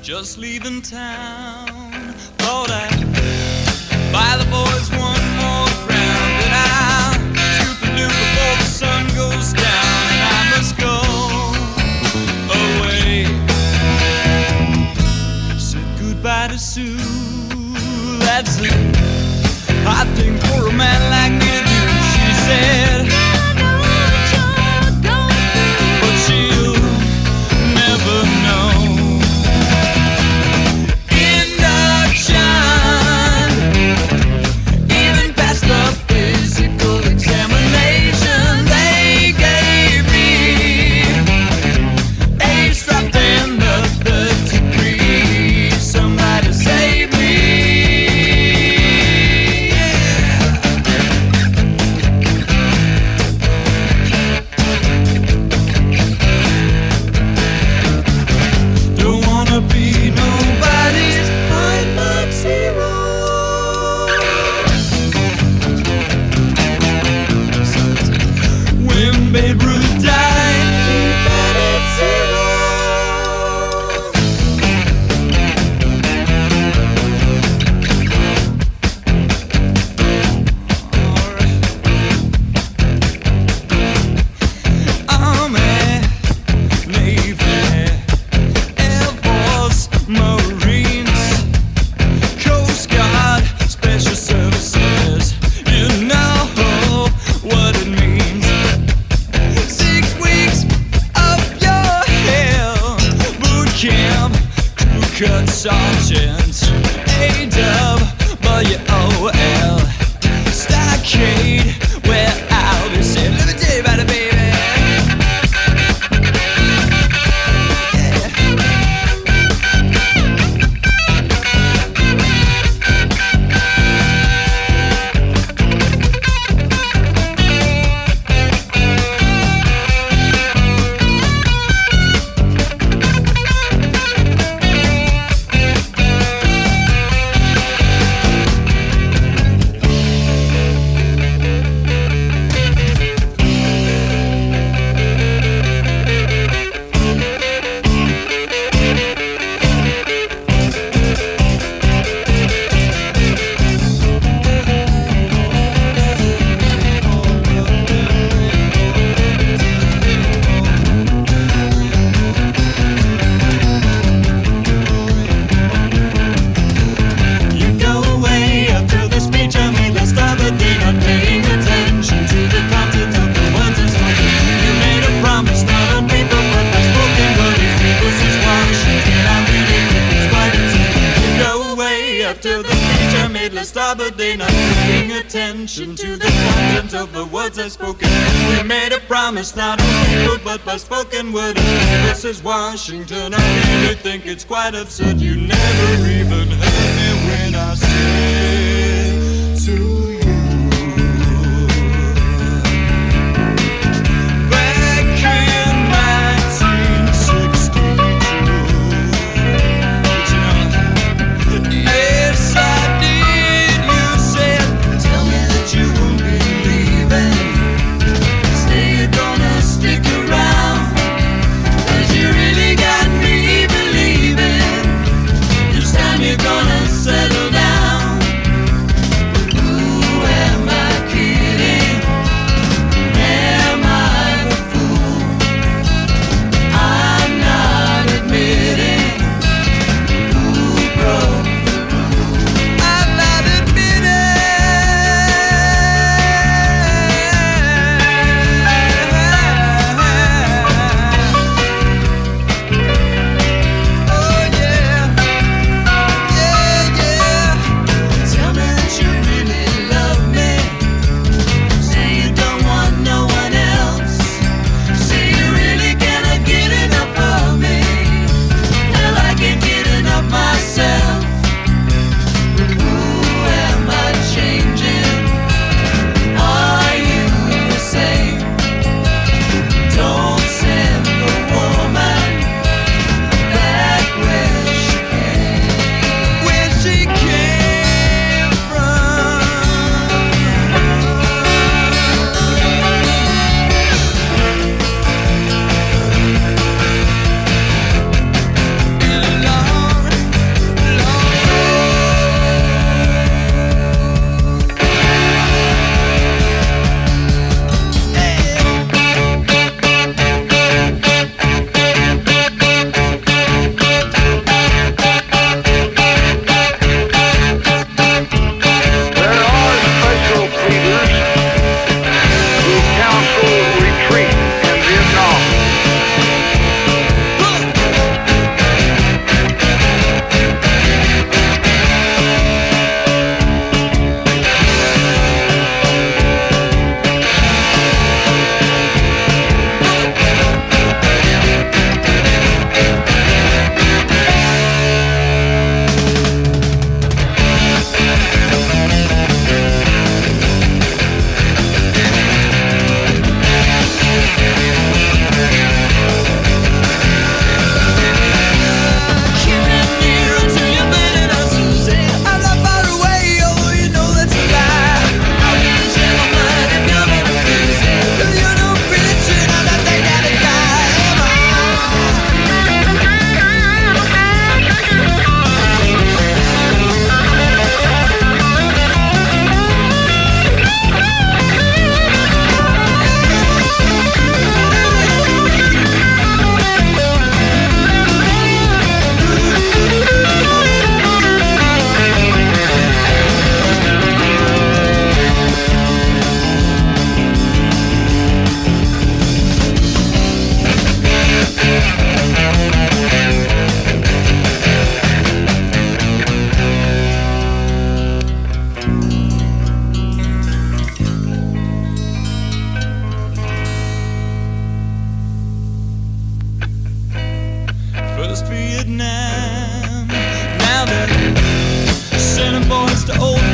just leaving town. Thought I'd buy the boys one more crown, but I'll scoop the blue before the sun goes down, and I must go away. Said goodbye to Sue. That's a hard thing for a man like me to do. She said, but she'll never know. Induction, even past the physical examination they gave me, eavesdropped in the third degree. Somebody save me. Don't wanna be nobody's high-mark zero. When Babe Ruth died, he batted zero. Army, Navy, Air Force, Marines, Coast Guard, Special Services. You know what it means. 6 weeks of your hell, boot camp, crew cut sergeant, A-Dub, W-O-L, stockade, where I'll be said. Let me tell you about it, baby. You go away after the speech I made last other day, not paying attention to the content of the words I spoken. You made a promise, not on paper, but by spoken word. These people is Washington, I really think it's quite insane. You go away after the speech I made last other day, not paying attention to the content of the words I spoken. We made a promise, not on paper, but by spoken word. This is Washington, I really think it's quite absurd. You never even heard me when I said to you, back in 1962. But you know, yes I did. You said, tell me that you won't be leaving. Say you're gonna stick around, 'cause you really got me believing. This time you're gonna Vietnam. Now they're sending boys to old